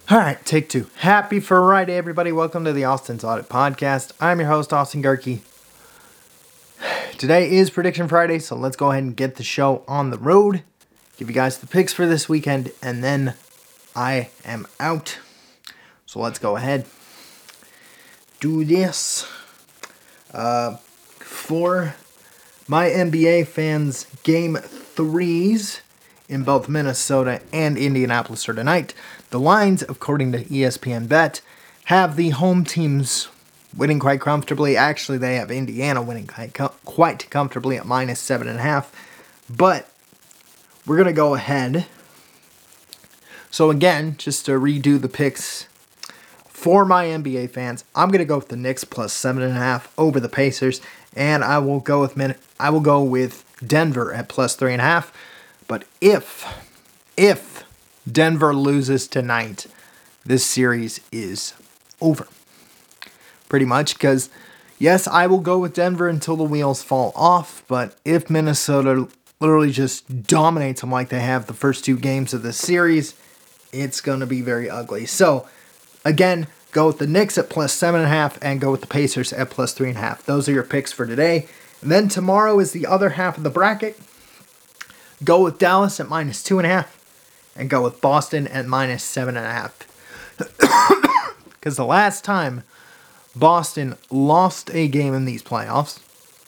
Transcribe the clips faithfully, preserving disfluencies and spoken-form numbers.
All right, take two. Happy Friday, everybody. Welcome to the Austin's Audit Podcast. I'm your host, Austin Gerke. Today is Prediction Friday, so let's go ahead and get the show on the road. Give you guys the picks for this weekend, and then I am out. So let's go ahead. Do this. Uh, for my N B A fans, game threes in both Minnesota and Indianapolis are tonight. The lines, according to E S P N Bet, have the home teams winning quite comfortably. Actually, they have Indiana winning quite, quite comfortably at minus seven and a half. But we're going to go ahead. So again, just to redo the picks for my N B A fans, I'm going to go with the Knicks plus seven and a half over the Pacers. And I will go with Min- I will go with Denver at plus three and a half. But if, if Denver loses tonight, this series is over. Pretty much, because yes, I will go with Denver until the wheels fall off, but if Minnesota literally just dominates them like they have the first two games of this series, it's going to be very ugly. So, again, go with the Knicks at plus seven and a half and go with the Pacers at plus three and a half. Those are your picks for today. And then tomorrow is the other half of the bracket. Go with Dallas at minus two and a half. And go with Boston at minus seven and a half. Because the last time Boston lost a game in these playoffs,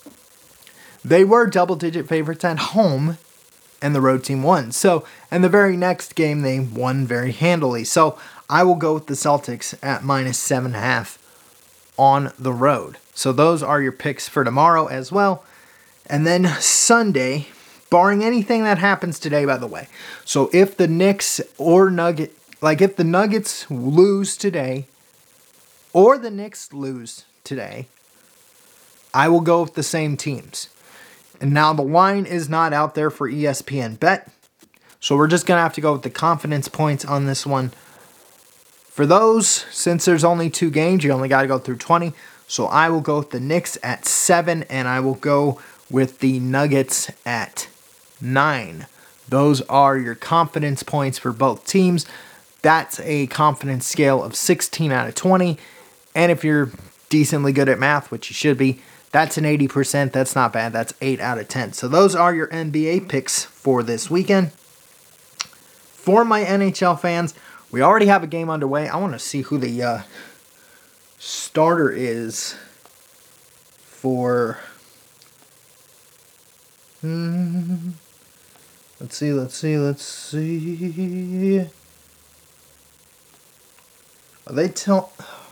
they were double-digit favorites at home, and the road team won. So, and the very next game, they won very handily. So, I will go with the Celtics at minus seven and a half on the road. So, those are your picks for tomorrow as well. And then Sunday, barring anything that happens today, by the way. So if the Knicks or Nugget, like if the Nuggets lose today, or the Knicks lose today, I will go with the same teams. And now the line is not out there for E S P N Bet. So we're just going to have to go with the confidence points on this one. For those, since there's only two games, you only got to go through twenty. So I will go with the Knicks at seven, and I will go with the Nuggets at nine. Those are your confidence points for both teams. That's a confidence scale of sixteen out of twenty. And if you're decently good at math, which you should be, that's an eighty percent. That's not bad. That's eight out of ten. So those are your N B A picks for this weekend. For my N H L fans, we already have a game underway. I want to see who the uh, starter is for... Hmm... Let's see, let's see, let's see. Are they tell...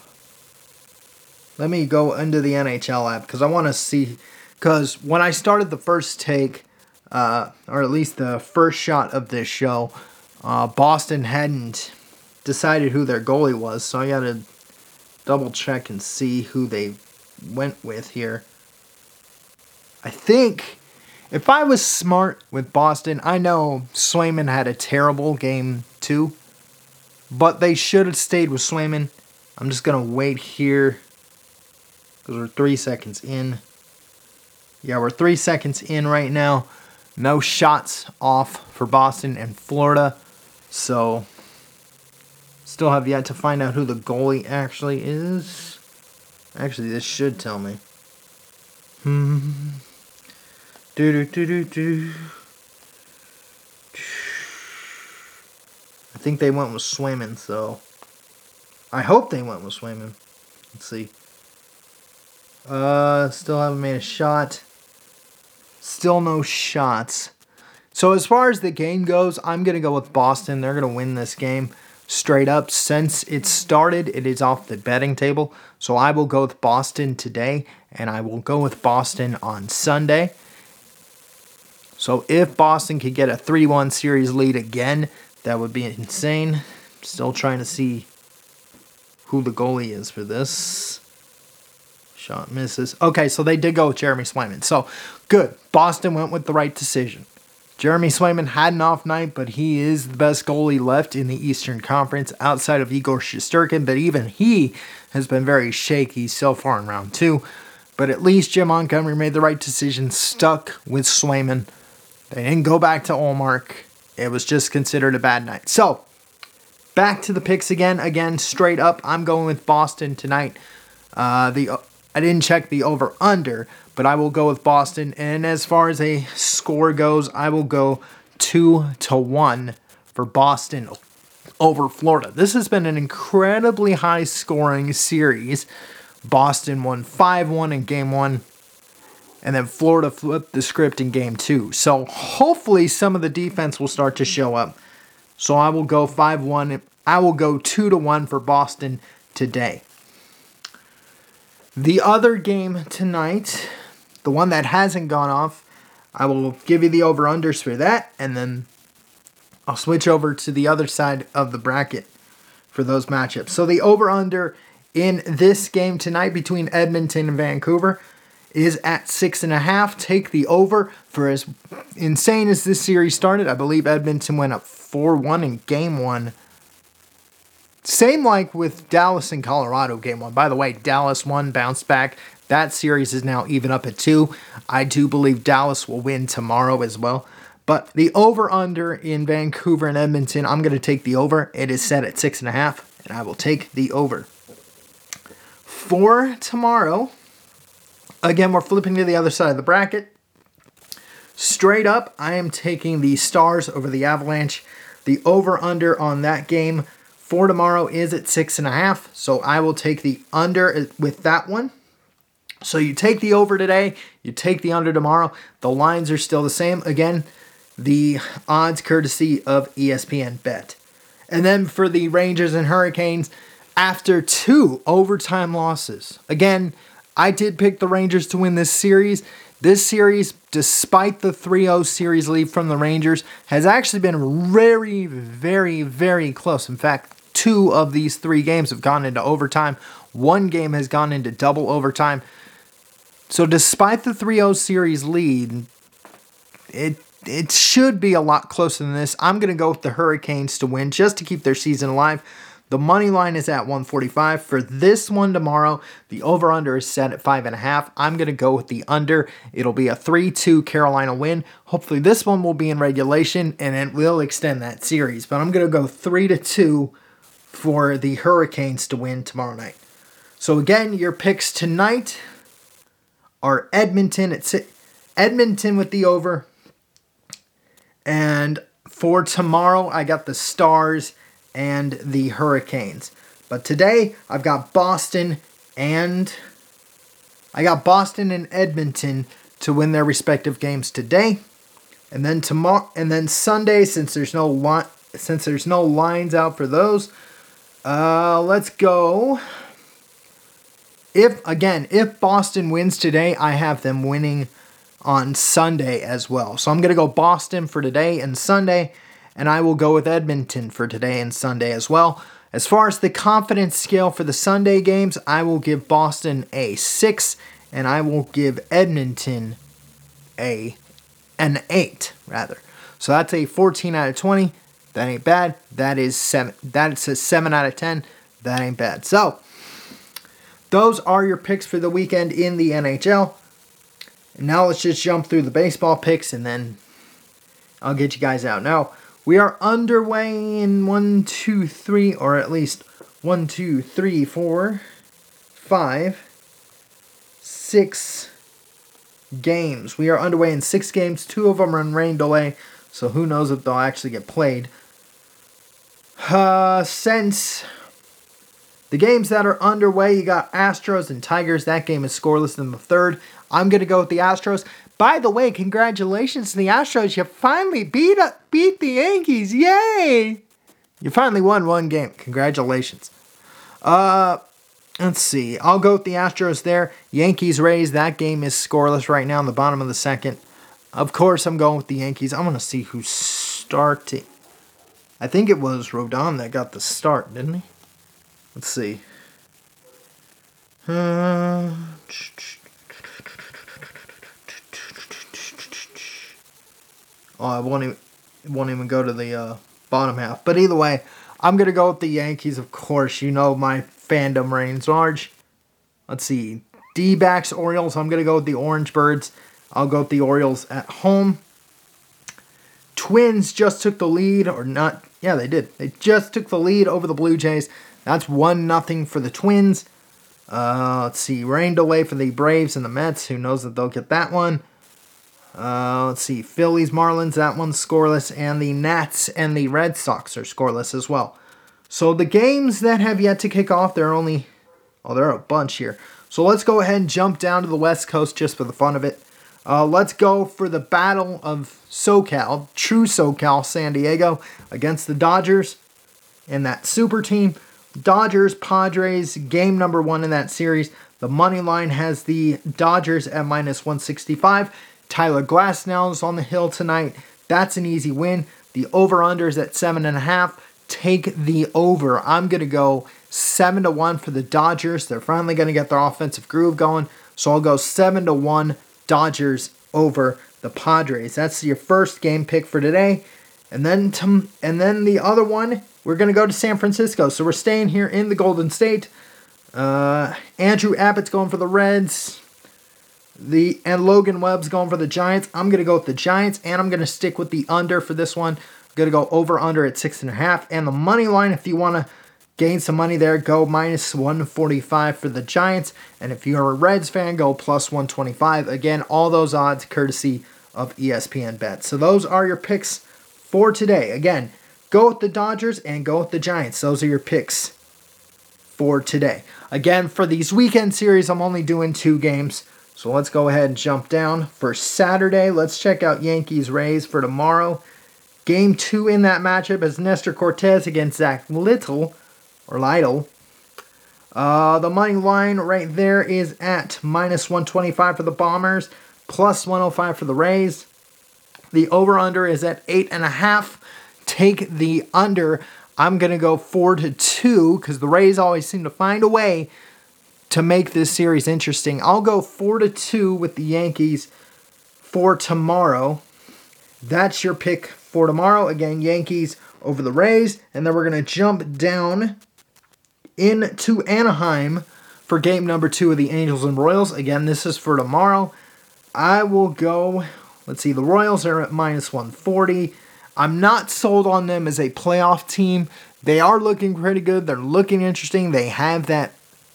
Let me go into the N H L app because I want to see. Because when I started the first take, uh, or at least the first shot of this show, uh, Boston hadn't decided who their goalie was. So I got to double check and see who they went with here. I think... If I was smart with Boston, I know Swayman had a terrible game too, but they should have stayed with Swayman. I'm just going to wait here because we're three seconds in. Yeah, we're three seconds in right now. No shots off for Boston and Florida, so still have yet to find out who the goalie actually is. Actually, this should tell me. Hmm. Do do do do do. I think they went with Swayman, so I hope they went with Swayman. Let's see. Uh, still haven't made a shot. Still no shots. So as far as the game goes, I'm gonna go with Boston. They're gonna win this game straight up. Since it started, it is off the betting table. So I will go with Boston today, and I will go with Boston on Sunday. So if Boston could get a three one series lead again, that would be insane. Still trying to see who the goalie is for this. Shot misses. Okay, so they did go with Jeremy Swayman. So, good. Boston went with the right decision. Jeremy Swayman had an off night, but he is the best goalie left in the Eastern Conference outside of Igor Shesterkin, but even he has been very shaky so far in round two. But at least Jim Montgomery made the right decision, stuck with Swayman. They didn't go back to Ullmark. It was just considered a bad night. So, back to the picks again. Again, straight up, I'm going with Boston tonight. Uh, the I didn't check the over-under, but I will go with Boston. And as far as a score goes, I will go two to one for Boston over Florida. This has been an incredibly high-scoring series. Boston won five one in game one, and then Florida flipped the script in game two. So hopefully some of the defense will start to show up. So I will go five one. I will go two to one for Boston today. The other game tonight, the one that hasn't gone off, I will give you the over-unders for that, and then I'll switch over to the other side of the bracket for those matchups. So the over-under in this game tonight between Edmonton and Vancouver is at six and a half. Take the over. For as insane as this series started, I believe Edmonton went up four one in game one. Same like with Dallas and Colorado game one. By the way, Dallas won, bounced back. That series is now even up at two. I do believe Dallas will win tomorrow as well. But the over-under in Vancouver and Edmonton, I'm going to take the over. It is set at six and a half, and I will take the over. For tomorrow, again, we're flipping to the other side of the bracket. Straight up, I am taking the Stars over the Avalanche. The over-under on that game for tomorrow is at six and a half, so I will take the under with that one. So you take the over today, you take the under tomorrow. The lines are still the same. Again, the odds courtesy of E S P N Bet. And then for the Rangers and Hurricanes, after two overtime losses, again, I did pick the Rangers to win this series. This series, despite the three oh series lead from the Rangers, has actually been very, very, very close. In fact, two of these three games have gone into overtime. One game has gone into double overtime. So despite the three oh series lead, it it should be a lot closer than this. I'm going to go with the Hurricanes to win just to keep their season alive. The money line is at one forty-five. For this one tomorrow, the over-under is set at five point five. I'm going to go with the under. It'll be a three two Carolina win. Hopefully this one will be in regulation, and it will extend that series. But I'm going to go three to two for the Hurricanes to win tomorrow night. So again, your picks tonight are Edmonton at six, Edmonton with the over. And for tomorrow, I got the Stars and the Hurricanes. But today, I've got Boston and I got Boston and Edmonton to win their respective games today. And then tomorrow, and then Sunday, since there's no li- since there's no lines out for those, uh, let's go. If again, if Boston wins today, I have them winning on Sunday as well. So I'm going to go Boston for today and Sunday, and I will go with Edmonton for today and Sunday as well. As far as the confidence scale for the Sunday games, I will give Boston a six, and I will give Edmonton a an eight, rather. So that's a fourteen out of twenty. That ain't bad. That is seven. That's a seven out of ten. That ain't bad. So those are your picks for the weekend in the N H L. And now let's just jump through the baseball picks, and then I'll get you guys out. Now, we are underway in one, two, three, or at least one, two, three, four, five, six games. We are underway in six games. Two of them are in rain delay, so who knows if they'll actually get played. Uh, since the games that are underway, you got Astros and Tigers. That game is scoreless in the third. I'm going to go with the Astros. By the way, congratulations to the Astros. You finally beat up, beat the Yankees. Yay! You finally won one game. Congratulations. Uh, let's see. I'll go with the Astros there. Yankees Rays. That game is scoreless right now in the bottom of the second. Of course, I'm going with the Yankees. I want to see who's starting. I think it was Rodon that got the start, didn't he? Let's see. Uh, oh, I won't even, won't even go to the uh, bottom half. But either way, I'm going to go with the Yankees, of course. You know my fandom reigns large. Let's see. D-backs, Orioles. I'm going to go with the Orange Birds. I'll go with the Orioles at home. Twins just took the lead, or not. Yeah, they did. They just took the lead over the Blue Jays. That's one nothing for the Twins. Uh, let's see. Rain delay for the Braves and the Mets. Who knows that they'll get that one. Uh, let's see. Phillies, Marlins. That one's scoreless. And the Nats and the Red Sox are scoreless as well. So the games that have yet to kick off, there are only... Oh, there are a bunch here. So let's go ahead and jump down to the West Coast just for the fun of it. Uh, let's go for the Battle of SoCal, true SoCal, San Diego, against the Dodgers and that super team. Dodgers, Padres, game number one in that series. The money line has the Dodgers at minus one sixty-five. Tyler Glasnow is on the hill tonight. That's an easy win. The over-under is at seven and a half. Take the over. I'm going to go seven to one for the Dodgers. They're finally going to get their offensive groove going. So I'll go seven to one Dodgers over the Padres. That's your first game pick for today. And then to, and then the other one, we're going to go to San Francisco. So we're staying here in the Golden State. Uh, Andrew Abbott's going for the Reds. The and Logan Webb's going for the Giants. I'm going to go with the Giants, and I'm going to stick with the under for this one. I'm going to go over under at six and a half. And the money line, if you want to gain some money there, go minus one forty-five for the Giants. And if you're a Reds fan, go plus one twenty-five. Again, all those odds courtesy of E S P N Bet. So those are your picks for today. Again, go with the Dodgers and go with the Giants. Those are your picks for today. Again, for these weekend series, I'm only doing two games. So let's go ahead and jump down. For Saturday, let's check out Yankees-Rays for tomorrow. Game two in that matchup is Nestor Cortez against Zach Little. Or Lytle. Uh, the money line right there is at minus one twenty-five for the Bombers, plus one oh five for the Rays. The over-under is at eight and a half. Take the under. I'm going to go four to two because the Rays always seem to find a way to make this series interesting. I'll go four to two with the Yankees for tomorrow. That's your pick for tomorrow. Again, Yankees over the Rays. And then we're going to jump down into Anaheim for game number two of the Angels and Royals. Again, this is for tomorrow. I will go, let's see, the Royals are at minus one forty. I'm not sold on them as a playoff team. They are looking pretty good. They're looking interesting. They have that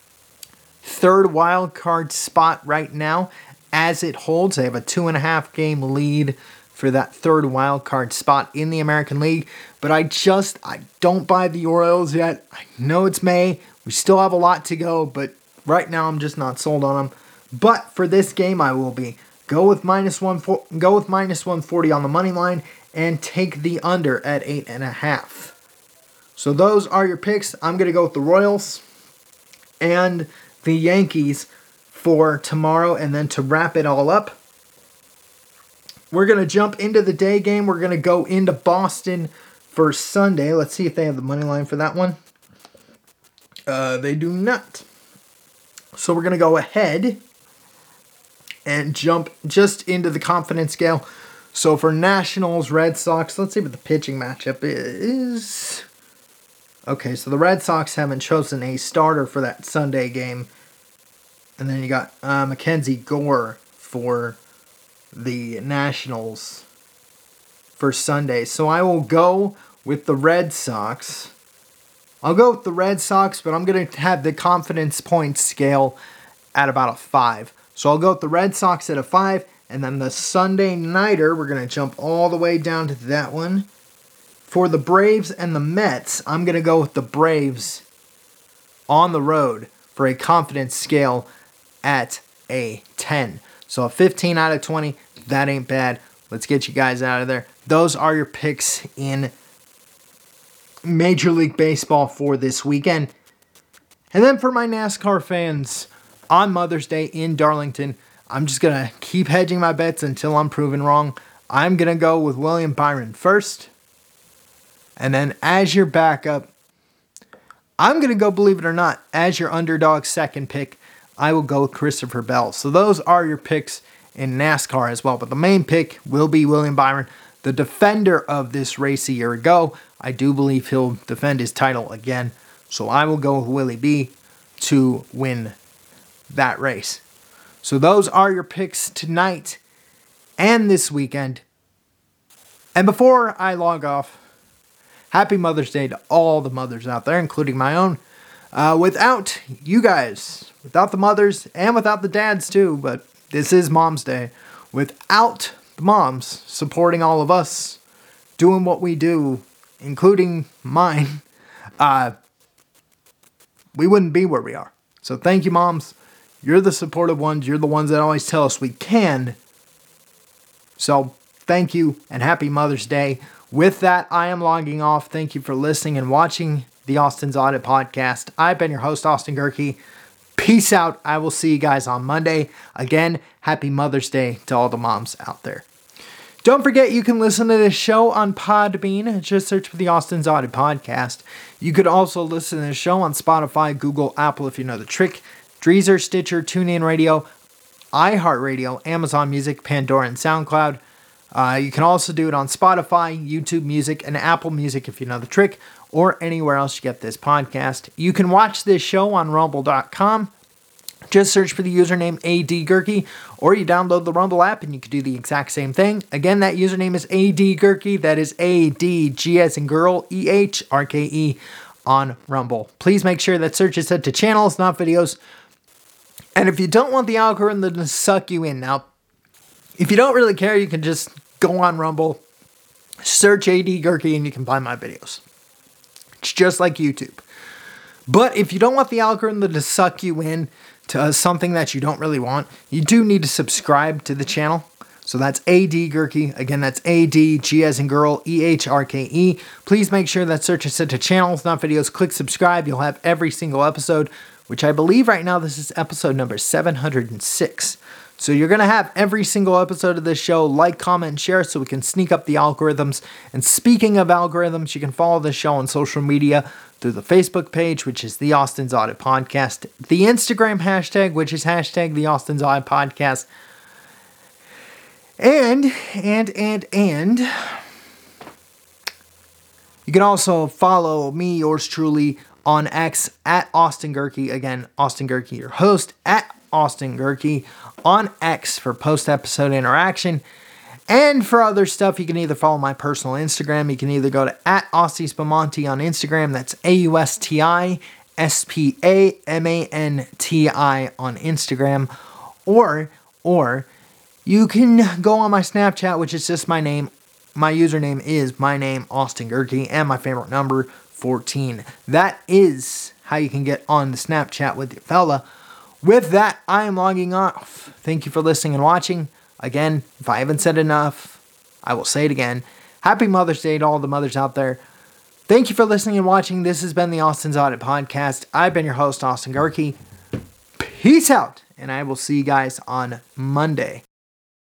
third wild card spot right now as it holds. They have a two and a half game lead for that third wild card spot in the American League. But I just, I don't buy the Orioles yet. I know it's May. We still have a lot to go, but right now I'm just not sold on them. But for this game, I will be. Go with minus one, go with minus one forty on the money line and take the under at eight and a half. So those are your picks. I'm going to go with the Royals and the Yankees for tomorrow. And then to wrap it all up, we're going to jump into the day game. We're going to go into Boston for Sunday. Let's see if they have the money line for that one. Uh, they do not. So we're going to go ahead and jump just into the confidence scale. So for Nationals, Red Sox, let's see what the pitching matchup is. Okay, so the Red Sox haven't chosen a starter for that Sunday game. And then you got uh, Mackenzie Gore for the Nationals for Sunday. So I will go with the Red Sox. I'll go with the Red Sox, but I'm going to have the confidence point scale at about a five. So I'll go with the Red Sox at a five. And then the Sunday nighter, we're going to jump all the way down to that one. For the Braves and the Mets, I'm going to go with the Braves on the road for a confidence scale at a ten. So a fifteen out of twenty, that ain't bad. Let's get you guys out of there. Those are your picks in Major League Baseball for this weekend. And then for my NASCAR fans, on Mother's Day in Darlington, I'm just going to keep hedging my bets until I'm proven wrong. I'm going to go with William Byron first. And then as your backup, I'm going to go, believe it or not, as your underdog second pick, I will go with Christopher Bell. So those are your picks in NASCAR as well. But the main pick will be William Byron, the defender of this race a year ago. I do believe he'll defend his title again. So I will go with Willie B to win that race. So those are your picks tonight and this weekend. And before I log off, happy Mother's Day to all the mothers out there, including my own. Uh, without you guys, without the mothers, and without the dads too, but this is Mom's Day. Without the moms supporting all of us, doing what we do, including mine, uh, we wouldn't be where we are. So thank you, moms. You're the supportive ones. You're the ones that always tell us we can. So thank you and happy Mother's Day. With that, I am logging off. Thank you for listening and watching the Austin's Audit Podcast. I've been your host, Austin Gehrke. Peace out. I will see you guys on Monday. Again, happy Mother's Day to all the moms out there. Don't forget, you can listen to this show on Podbean. Just search for the Austin's Audit Podcast. You could also listen to this show on Spotify, Google, Apple, if you know the trick, Deezer, Stitcher, TuneIn Radio, iHeartRadio, Amazon Music, Pandora, and SoundCloud. Uh, you can also do it on Spotify, YouTube Music, and Apple Music if you know the trick, or anywhere else you get this podcast. You can watch this show on rumble dot com. Just search for the username A D Gehrke, or you download the Rumble app and you can do the exact same thing. Again, that username is A D Gehrke. That is A D G as in girl, E H R K E on Rumble. Please make sure that search is set to channels, not videos. And if you don't want the algorithm to suck you in, now, if you don't really care, you can just go on Rumble, search A D Gehrke, and you can find my videos. It's just like YouTube. But if you don't want the algorithm to suck you in to something that you don't really want, you do need to subscribe to the channel. So that's A D Gehrke. Again, that's A D, G as in girl, E H R K E. Please make sure that search is set to channels, not videos. Click subscribe. You'll have every single episode, which I believe right now this is episode number seven hundred six. So you're going to have every single episode of this show. Like, comment, and share so we can sneak up the algorithms. And speaking of algorithms, you can follow this show on social media through the Facebook page, which is the Austin's Audit Podcast, the Instagram hashtag, which is hashtag the Austin's Audit Podcast, and, and, and, and, you can also follow me, yours truly, on X, at Austin Gehrke. Again, Austin Gehrke, your host, at Austin Gehrke on X for post-episode interaction. And for other stuff, you can either follow my personal Instagram. You can either go to at Austin Spamanti on Instagram. That's A U S T I S P A M A N T I on Instagram. Or, or you can go on my Snapchat, which is just my name. My username is my name, Austin Gehrke, and my favorite number, fourteen. That is how you can get on the Snapchat with your fella. With that, I am logging off. Thank you for listening and watching. Again, if I haven't said enough, I will say it again. Happy Mother's Day to all the mothers out there. Thank you for listening and watching. This has been the Austin's Audit Podcast. I've been your host, Austin Gehrke. Peace out, and I will see you guys on Monday.